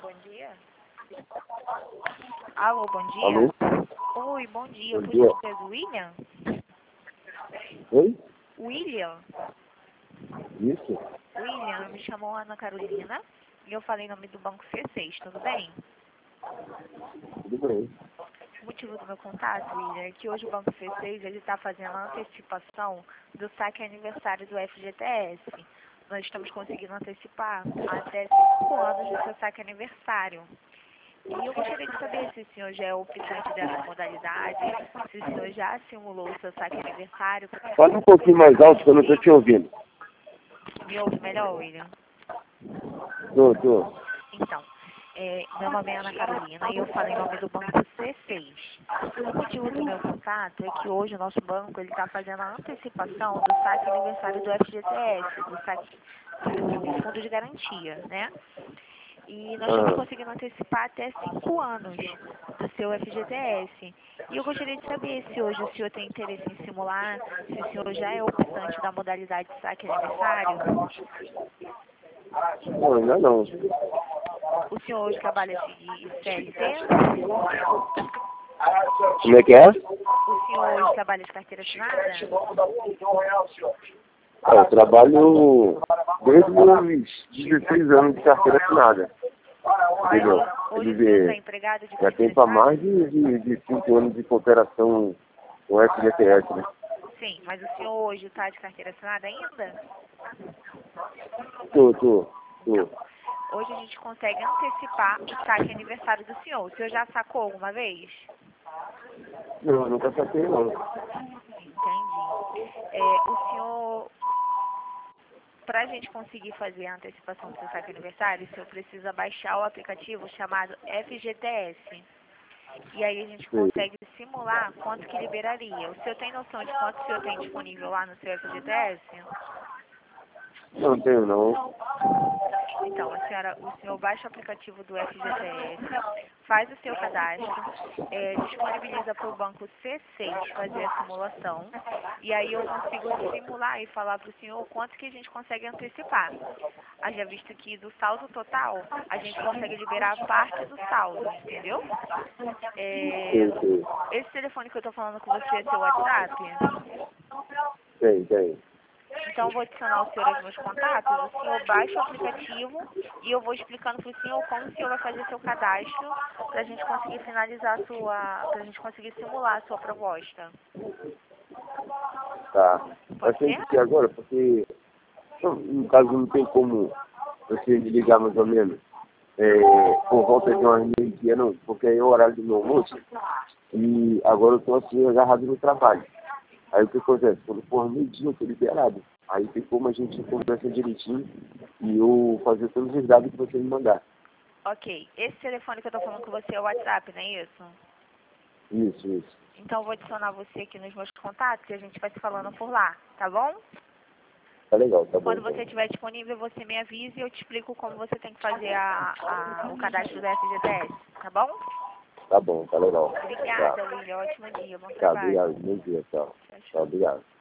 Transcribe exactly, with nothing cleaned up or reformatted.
bom dia. Alô, bom dia. Alô? Oi, bom dia. Bom Por dia. gentileza, William? Oi? William? Isso? William, me chamou Ana Carolina e eu falei em nome do Banco C seis, tudo bem? Tudo bem. O motivo do meu contato, William, é que hoje o Banco C seis está fazendo a antecipação do saque aniversário do F G T S. Nós estamos conseguindo antecipar até cinco anos do seu saque aniversário. E eu gostaria de saber se o senhor já é optante dessa modalidade, se o senhor já simulou o seu saque aniversário. Fala um pouquinho mais alto que eu não estou te ouvindo. Me ouve melhor, William? Tô, tô. Então, é, meu nome é Ana Carolina e eu falo em nome do Banco C seis. O motivo do meu contato é que hoje o nosso banco está fazendo a antecipação do saque aniversário do F G T S, do saque do Fundo de Garantia, né? E nós estamos Ah, conseguindo antecipar até cinco anos do seu F G T S. E eu gostaria de saber se hoje o senhor tem interesse em simular, se o senhor já é optante da modalidade de saque aniversário. não, ainda não. O senhor hoje trabalha de C L T? Como é que é? O senhor hoje trabalha de carteira assinada? Ah, eu trabalho desde meus dezesseis anos de carteira assinada. Entendeu? Hoje o Quer senhor está dizer, empregado de já carteira tem para assinada? mais de, de, de cinco anos de cooperação com o F G T S, né? Sim, mas o senhor hoje está de carteira assinada ainda? Tô, tô, tô. Hoje a gente consegue antecipar o saque aniversário do senhor. O senhor já sacou alguma vez? Não, nunca saquei não. Entendi. É, o senhor, para a gente conseguir fazer a antecipação do seu saque aniversário, o senhor precisa baixar o aplicativo chamado F G T S. E aí a gente Sei. consegue simular quanto que liberaria. O senhor tem noção de quanto o senhor tem disponível lá no seu F G T S? Não tenho não. Então, a senhora, o senhor baixa o aplicativo do F G T S, faz o seu cadastro, é, disponibiliza para o banco C seis fazer a simulação, e aí eu consigo simular e falar para o senhor quanto que a gente consegue antecipar. Haja visto que do saldo total, a gente consegue liberar parte do saldo, entendeu? É, Sei, sei. esse telefone que eu estou falando com você é seu WhatsApp? Tem, tem. Então, eu vou adicionar o senhor aos meus contatos, o senhor baixa o aplicativo e eu vou explicando para o senhor como o senhor vai fazer seu cadastro para a gente conseguir finalizar a sua, para a gente conseguir simular a sua proposta. Tá. Pode Mas tem ser? que ser agora, porque não, no caso não tem como você me ligar mais ou menos é, por volta de umas meio-dia, não, porque aí é o horário do meu almoço e agora eu estou assim agarrado no trabalho. Aí o que acontece? Quando for meio-dia eu estou liberado. Aí tem como a gente conversa direitinho e eu fazer todos os dados que você me mandar. Ok. Esse telefone que eu estou falando com você é o WhatsApp, não é isso? Isso, isso. Então, eu vou adicionar você aqui nos meus contatos e a gente vai se falando por lá, tá bom? Tá legal, tá bom. Quando você estiver disponível, você me avise e eu te explico como você tem que fazer a, a, o cadastro do F G T S, tá bom? Tá bom, tá legal. Obrigada, Tá, William. Ótimo dia, bom tá trabalho. obrigado. Bom dia, tchau. Tchau, Tchau, tchau. obrigado.